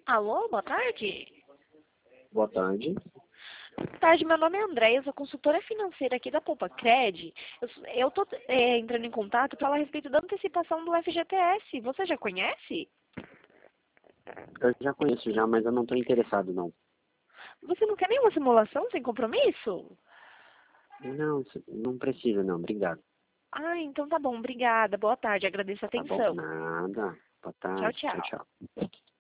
Alô, boa tarde. Boa tarde. Boa tarde, meu nome é Andréia, eu sou consultora financeira aqui da Poupa Cred. Eu tô entrando em contato para falar a respeito da antecipação do FGTS. Você já conhece? Eu já conheço já, mas eu não estou interessado, não. Você não quer nenhuma simulação sem compromisso? Não, não precisa, não. Obrigado. Ah, então tá bom, obrigada. Boa tarde, agradeço a Tá bom? atenção. Nada. Boa Tchau, tarde. Tchau, tchau. tchau.